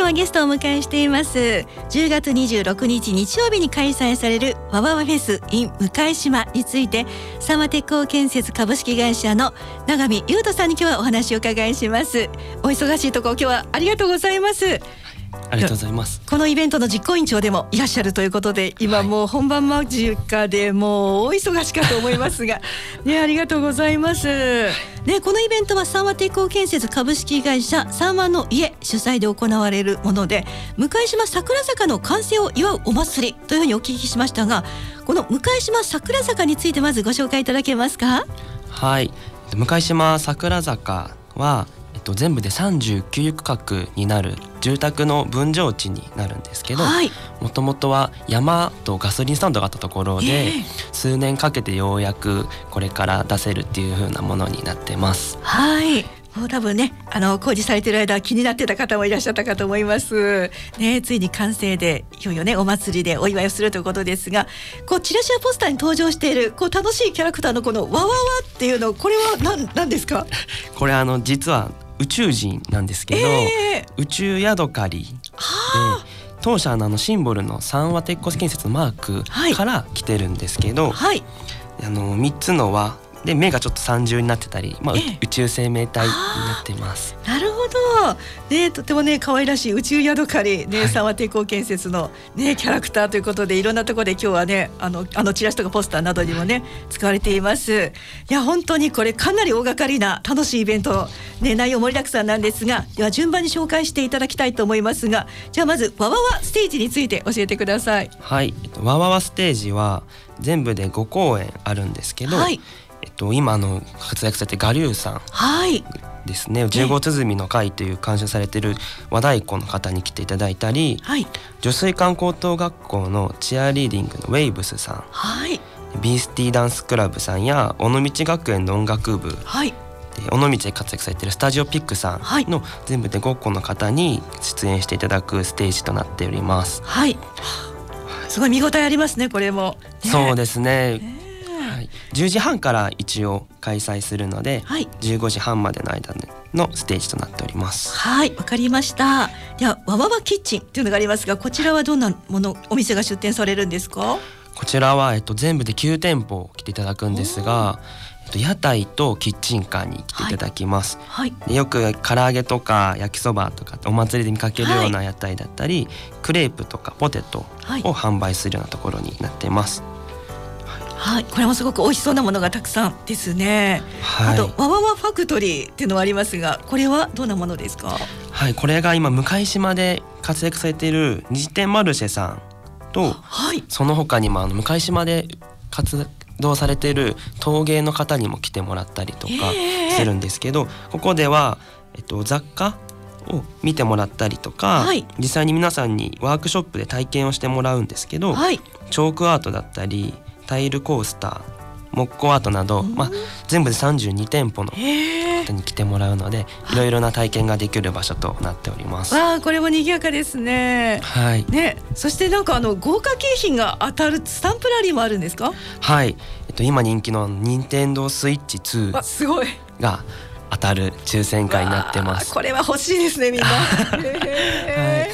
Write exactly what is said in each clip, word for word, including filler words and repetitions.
日はゲストをお迎えしています。じゅうがつにじゅうろくにち日曜日に開催されるワワワフェス in 向島について、三和鉄工建設株式会社の永見優斗さんに今日はお話を伺いします。お忙しいところ今日はありがとうございます。 ありがとうございます。 このイベントの実行委員長でもいらっしゃるということで、今もう本番間近でもう大忙しかと思いますがね、ありがとうございます、ね、このイベントは三和鉄工建設株式会社三和の家主催で行われるもので、向島桜坂の完成を祝うお祭りというふうにお聞きしましたが、この向島桜坂についてまずご紹介いただけますか？ はい、向島桜坂はえっと、全部でさんじゅうきゅう区画になる住宅の分譲地になるんですけど、もともとは山とガソリンスタンドがあったところで、えー、数年かけてようやくこれから出せるっていう風なものになってます。 はい、もう多分ね、あの工事されている間気になってた方もいらっしゃったかと思います、ね、ついに完成でいよいよねお祭りでお祝いをするということですが、こうチラシやポスターに登場しているこう楽しいキャラクターのこのワワワっていうの、これは 何, 何ですか？ これあの実は宇宙人なんですけど、えー、宇宙ヤドカリで、当社のあのシンボルの三和鉄工建設のマークから来てるんですけど、はい、あのみっつの輪で目がちょっと三重になってたり、まあえー、宇宙生命体になってます。 なるほど、ね、とてもね可愛らしい宇宙ヤドカリ、ね、はい、三和鉄工建設の、ね、キャラクターということで、いろんなところで今日はねあのあのチラシとかポスターなどにもね使われています。いや本当にこれかなり大掛かりな楽しいイベント、ね、内容盛りだくさんなんですが、では順番に紹介していただきたいと思いますが、じゃあまずワワワステージについて教えてください。 はい、えっと、ワワワステージは全部でごこうえんあるんですけど、はい、えっと、今の活躍されて我流さんですね、はい、じゅうご鼓の会という監修されている和太鼓の方に来ていただいたり、はい、女水館高等学校のチアリーディングのウェイブスさん、はい、ビースティーダンスクラブさんや尾道学園の音楽部、はい、で尾道で活躍されているスタジオピックさんの全部でごこの方に出演していただくステージとなっております。 はい、すごい見応えありますね、これも、 ね、そうですね、えーはい、じゅうじはんから一応開催するので、はい、じゅうごじはんまでの間のステージとなっております。 はい、わかりました。ではワワワキッチンというのがありますが、こちらはどんなものお店が出店されるんですか？ こちらは、えっと、全部できゅうてんぽ来ていただくんですが、えっと、屋台とキッチンカーに来ていただきます、はいはい、でよく唐揚げとか焼きそばとかお祭りで見かけるような屋台だったり、はい、クレープとかポテトを販売するようなところになっています。 はい、これもすごく美味しそうなものがたくさんですね、はい、あとワワワファクトリーっていうのはありますが、これはどんなものですか？ はい、これが今向島で活躍されている日展マルシェさんと、はい、その他にもあの向島で活動されている陶芸の方にも来てもらったりとかするんですけど、ここでは、えっと、雑貨を見てもらったりとか、はい、実際に皆さんにワークショップで体験をしてもらうんですけど、はい、チョークアートだったりタイルコースター、木工アートなど、まあ、全部でさんじゅうにてんぽの方に来てもらうので、いろいろな体験ができる場所となっております。 わあ、これも賑やかですね。はい、ね、そしてなんかあの豪華景品が当たるスタンプラリーもあるんですか？はい、 えっと、今人気の任天堂スイッチツーすごいが当たる抽選会になってます。 これは欲しいですね、みんな。 はい、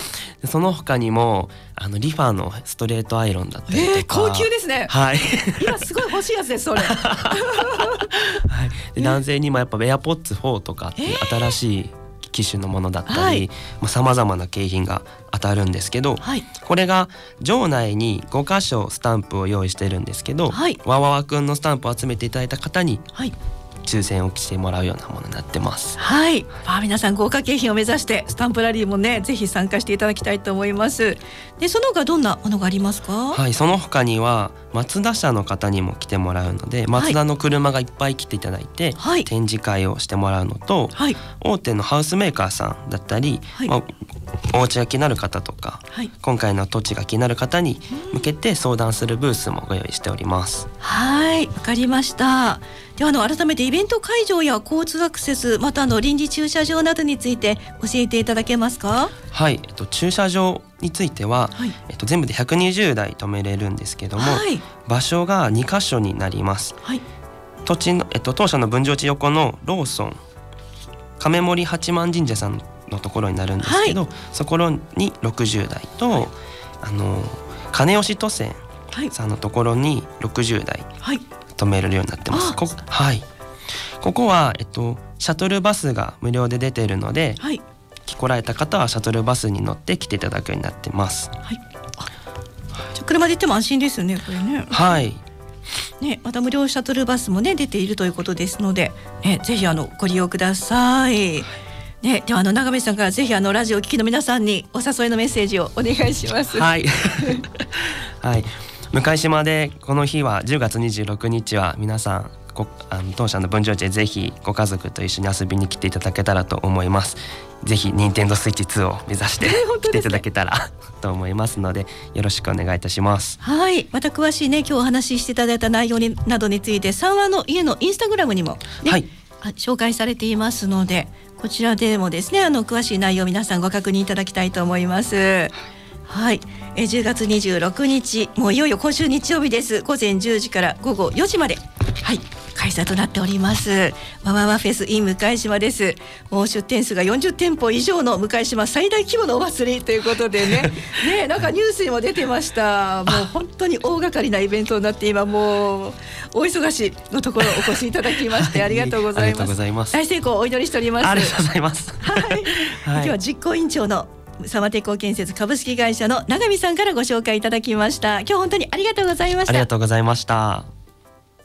その他にもあのリファのストレートアイロンだったりとか、えー、 高級ですね。はい、今すごい欲しいやつですそれ。はい、 で男性にもやっぱ AirPods フォーとかっていう新しい機種のものだったり、さまざ、まな景品が当たるんですけど、はい、これが場内にごかしょスタンプを用意してるんですけど、はい、わわわくんのスタンプを集めていただいた方に、はい、抽選をしてもらうようなものになってます。 はい、まあ、皆さん豪華景品を目指してスタンプラリーもねぜひ参加していただきたいと思います。でその他どんなものがありますか？ はい、その他にはマツダ社の方にも来てもらうので、マツダの車がいっぱい来ていただいて、はい、展示会をしてもらうのと、はい、大手のハウスメーカーさんだったり、はい、まあ、お家が気になる方とか、はい、今回の土地が気になる方に向けて相談するブースもご用意しております。 はい、わかりました。ではあの改めてイベント会場や交通アクセス、またあの臨時駐車場などについて教えていただけますか？ はい、えっと、駐車場については、はい、えっと、全部でひゃくにじゅうだい止めれるんですけども、はい、場所がにかしょになります。はい、土地の、えっと、当社の分譲地横のローソン亀森八幡神社さんのところになるんですけど、はい、そこにろくじゅう代と、はい、あの金吉渡船さんのところにろくじゅう代止めれるようになってます。こ, はい、ここは、えっと、シャトルバスが無料で出ているので、はい、来られた方はシャトルバスに乗って来ていただくようになってます。はい、 じゃ車で行っても安心ですよね、これね。 はい。 ね、また無料シャトルバスもね出ているということですので、ね、ぜひあのご利用ください。ね、ではあの長見さんからぜひあのラジオを聴きの皆さんにお誘いのメッセージをお願いします。 はい。はい。向島でこの日はじゅうがつにじゅうろくにちは皆さんごあの当社の分譲地でぜひご家族と一緒に遊びに来ていただけたらと思います。ぜひニンテンドースイッチツーを目指して来ていただけたらと思いますのでよろしくお願いいたします。 はい、また詳しいね今日お話ししていただいた内容になどについて三和の家のインスタグラムにも、ね、はい、紹介されていますのでこちらでもですねあの詳しい内容を皆さんご確認いただきたいと思います。はい、えじゅうがつにじゅうろくにちもういよいよ今週日曜日です。午前じゅうじから午後よじまで、はい開催となっておりますわわわフェス in 向島です。もう出店数がよんじゅってんぽ以上の向島最大規模のお祭りということでねねなんかニュースにも出てました。もう本当に大掛かりなイベントになって今もうお忙しいのところお越しいただきましてありがとうございます。ありがとうございます。大成功をお祈りしております。 ありがとうございます。 はい、はい、今日は実行委員長のサマ鉄工建設株式会社の永見さんからご紹介いただきました。今日本当にありがとうございました。 ありがとうございました。